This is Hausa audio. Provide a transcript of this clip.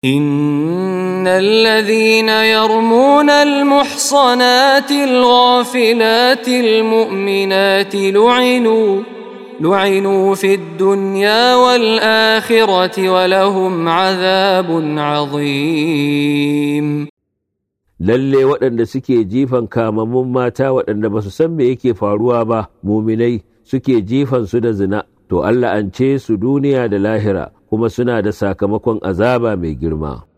إن الذين يرمون المحصنات الغافلات المؤمنات لعنوا في الدنيا والآخرة ولهم عذاب عظيم. lalle waɗanda suke jifan kamammun mata waɗanda ba su san me yake faruwa ba, muminai suke jifan su da zina, to Allah an ce su duniya da lahira, kuma suna da sakamakon azaba mai girma.